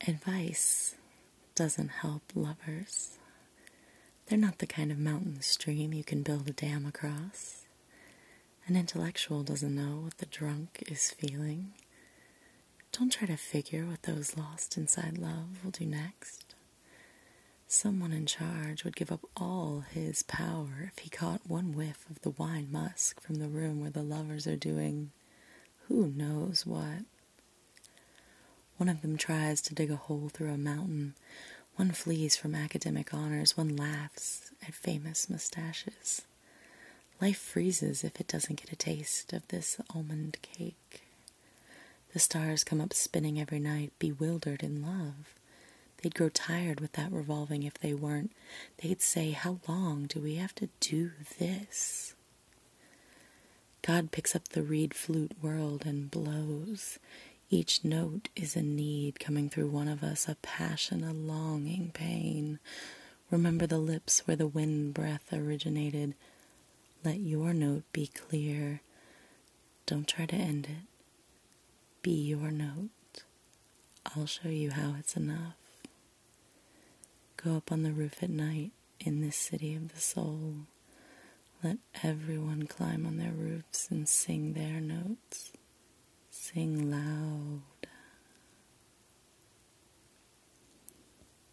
Advice doesn't help lovers. They're not the kind of mountain stream you can build a dam across. An intellectual doesn't know what the drunk is feeling. Don't try to figure what those lost inside love will do next. Someone in charge would give up all his power if he caught one whiff of the wine musk from the room where the lovers are doing who knows what. One of them tries to dig a hole through a mountain. One flees from academic honors. One laughs at famous mustaches. Life freezes if it doesn't get a taste of this almond cake. The stars come up spinning every night, bewildered in love. They'd grow tired with that revolving if they weren't. They'd say, how long do we have to do this? God picks up the reed flute world and blows. Each note is a need coming through one of us, a passion, a longing, pain. Remember the lips where the wind breath originated. Let your note be clear. Don't try to end it. Be your note. I'll show you how it's enough. Go up on the roof at night in this city of the soul. Let everyone climb on their roofs and sing their notes. Sing loud.